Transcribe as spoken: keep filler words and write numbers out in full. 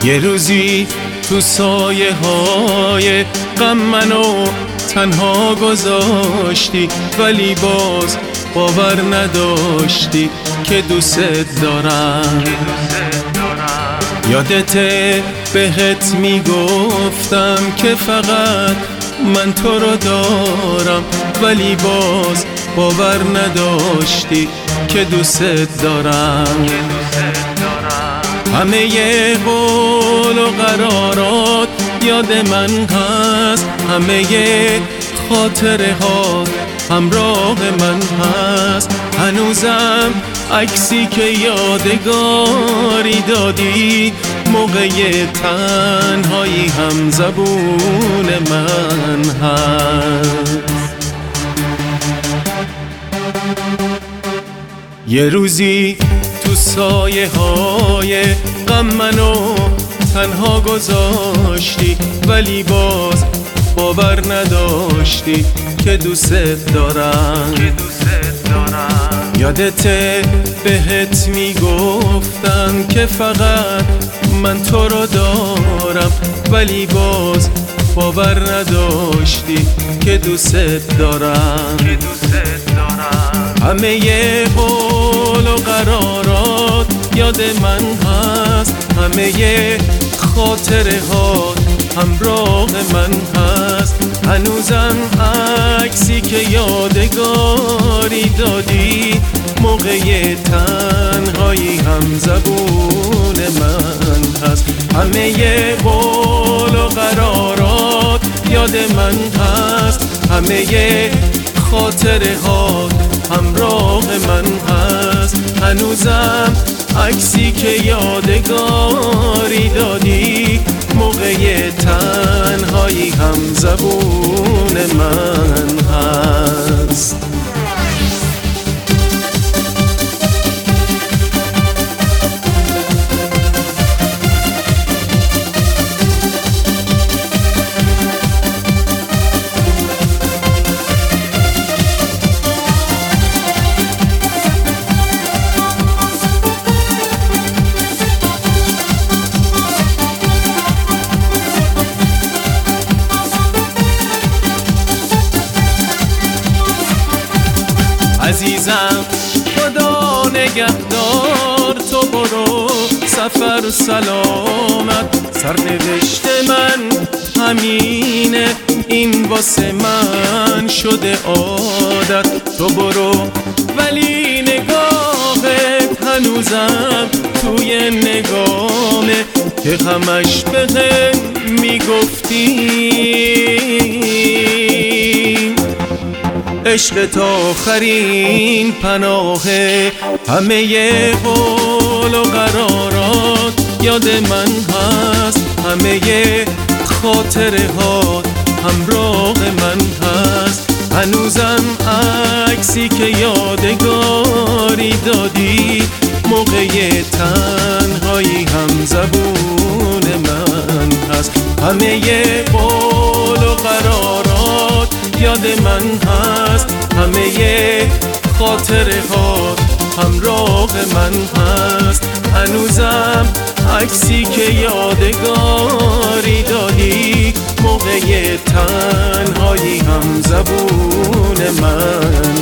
یه روزی تو سایه های غم منو تنها گذاشتی، ولی باز باور نداشتی که دوست دارم. یادته بهت میگفتم که فقط من تو رو دارم، ولی باز باور نداشتی که دوست دارم. همه ی قول و قرارات یاد من هست، همه ی خاطره ها همراه من هست. هنوزم عکسی که یادگاری دادی موقع تنهایی هم زبون من هست. یه روزی تو سایه های غم منو تنها گذاشتی، ولی باز باور نداشتی که دوست دارم. یادته بهت میگفتم که فقط من تو رو دارم، ولی باز باور نداشتی که دوست دارم. همه ی قول و قرارات یاد من هست، همه ی خاطره ها همراه من هست. هنوزم عکسی که یادگاری دادی موقع تنهایی هم زبون من هست. همه ی قول و قرارات یاد من هست، همه ی خاطره ها همراه من هست. هنوزم عکسی که یادگاری دادی موقع تنهایی هم زبون من هست. عزیزم خدا نگهدار، تو برو سفر سلامت. سرنوشت من همینه، این واسه من شده عادت. تو برو ولی نگاهت هنوزم توی نگامه که همش بهم میگفتی عشق تا آخرین پناهه. همه ی قول و قرارات یاد من هست، همه ی خاطره ها همراه من هست. هنوزم عکسی که یادگاری دادی موقع تنهایی هم زبون من هست. همه ی قول و قرارات یاد من هست، همه ی خاطره ها همراه من هست. هنوزم عکسی که یادگاری دادی موقع تنهایی هم زبون من